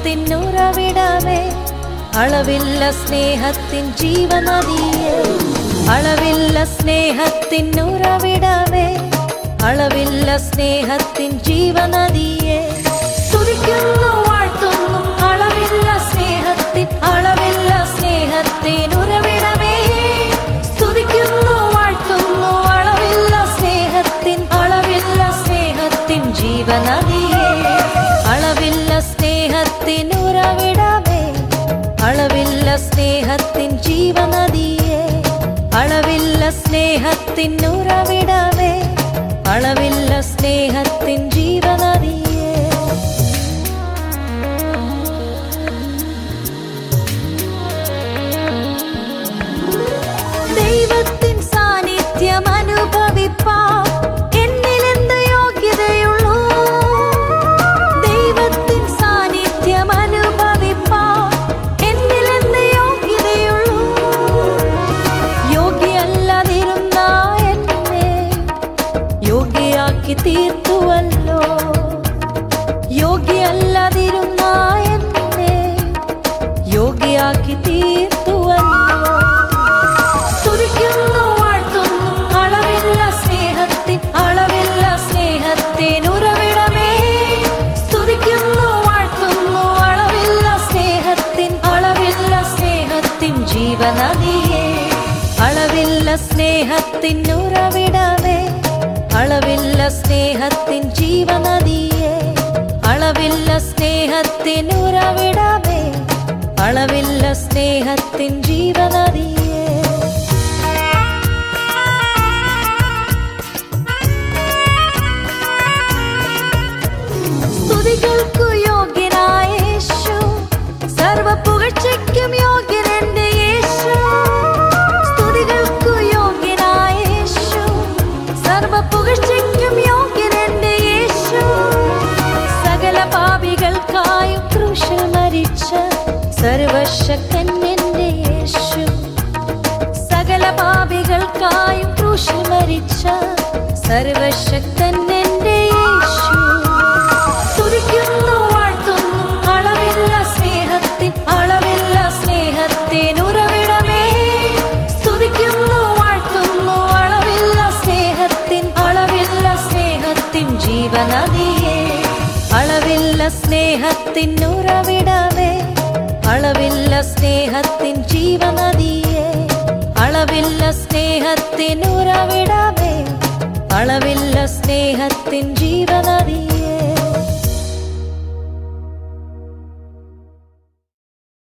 സ്നേഹത്തിനുറവിടമേ, അളവില്ല സ്നേഹത്തിൻ ജീവനദിയേ. അളവില്ല സ്നേഹത്തിനുറവിടമേ, അളവില്ല സ്നേഹത്തിൻ ജീവനദിയേ. സ്തുതിക്കുന്നു വാഴ്ത്തുന്നു അളവില്ല സ്നേഹത്തിനുറവിടമേ. സ്തുതിക്കുന്നു വാഴ്ത്തുന്നു അളവില്ല സ്നേഹത്തിൻ ജീവനദിയേ. അളവില്ല സ്നേഹത്തിനുറവിടമേ, അളവില്ല സ്നേഹത്തിൻ ജീവനദിയേ. അളവില്ല സ്നേഹത്തിനുറവിടമേ, അളവില്ല സ്നേഹത്തിൻ ജീവനദിയേ. ദൈവത്തിൻ സാന്നിധ്യം അനുഭവിപ്പാൻ എന്നിലെന്ത് യോഗ്യതയുള്ളൂ? ദൈവത്തിൻ സാന്നിധ്യം അനുഭവിപ്പാൻ എന്നിലെന്ത് യോഗ്യതയുള്ളൂ? യോഗ്യയല്ലാതിരുന്ന എന്നെ യോഗ്യയാക്കി തീർത്തുവല്ലോ. യോഗ്യയല്ലാതിരുന്ന എന്നെ യോഗ്യയാക്കി തീർത്തുവല്ലോ. സ്തുതിക്കുന്നു വാഴ്ത്തുന്നു അളവില്ല സ്നേഹത്തിനുറവിടമേ. സ്തുതിക്കുന്നു വാഴ്ത്തുന്നു അളവില്ല സ്നേഹത്തിൻ ജീവനദിയേ. അളവില്ല സ്നേഹത്തിനുറവിടമേ, അളവില്ല സ്നേഹത്തിൻ ജീവനദിയേ. അളവില്ല സ്നേഹത്തിനുറവിടമേ, അളവില്ല സ്നേഹത്തിൻ ജീവനദിയേ. സ്തുതികൾക്കു യോഗ്യനായ യേശു, സർവ്വപുകഴ്ചയ്ക്കും യോഗ്യൻ എന്റെ യേശു. സ്തുതികൾക്കു യോഗ്യനായ യേശു, സർവ്വപുകഴ്ചയ്ക്കും യോഗ്യൻ എന്റെ യേശു. സകല പാപികൾക്കായും ക്രൂശിൽ മരിച്ച സർവശക്തൻ എന്റെ യേശു. സകല പാപികൾക്കായും ക്രൂശിൽ മരിച്ച സർവശക്തൻ എന്റെ യേശു. സ്തുതിക്കുന്നു വാഴ്ത്തുന്നു അളവില്ല സ്നേഹത്തിനുറവിടമേ. സ്തുതിക്കുന്നു വാഴ്ത്തുന്നു അളവില്ല സ്നേഹത്തിൻ ജീവനദിയേ. അളവില്ല സ്നേഹത്തിനുറവിടമേ, അളവില്ല സ്നേഹത്തിൻ ജീവനദിയേ. അളവില്ല സ്നേഹത്തിനുറവിടമേ, അളവില്ല സ്നേഹത്തിൻ ജീവ